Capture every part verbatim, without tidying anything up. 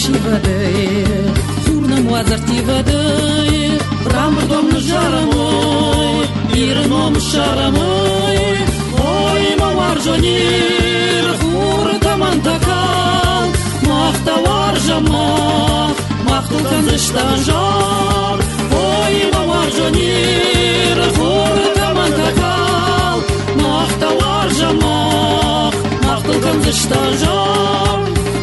și vădăie, furnă moază-ti vădăie, ramă doamnă jară măi, iră nom șară măi, oi mă warjonir, fură tamanta cal, mahta warja mah, mahtul kanzishtan jar, oi mă warjonir, fură tamanta cal, mahta warja mah, mahtul kanzishtan jar.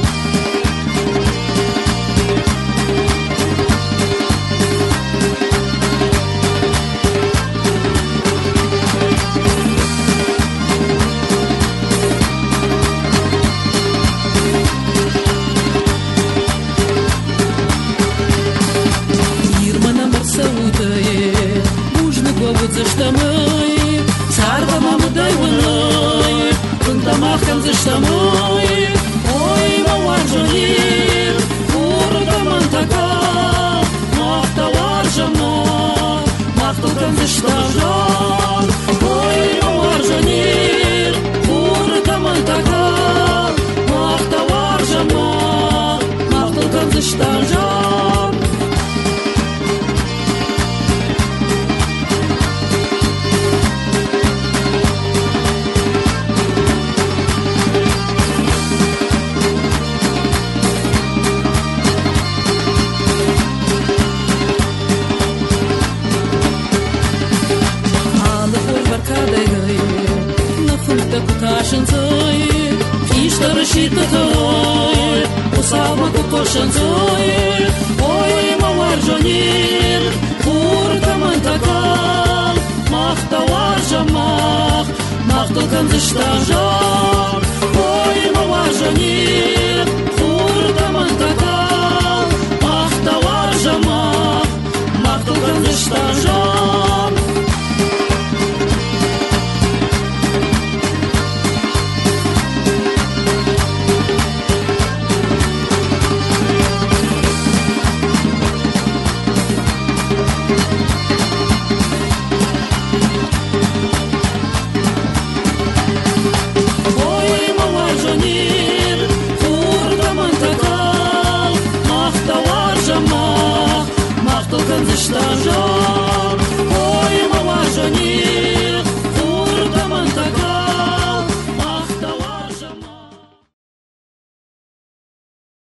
Зашта мой, царба маму дай ваной, кунта махкан зашта мой, ой маваржонир, фурда мантака, махта варжама, махтулкан зашта жар, ой маваржонир, фурда мантака, махта варжама, махтулкан зашта жар. Rășită tăi, o salmă cu coșânțăi, oi mă warjonir, furta mântacal, mahta warja mah, mahtul când zishtan jar.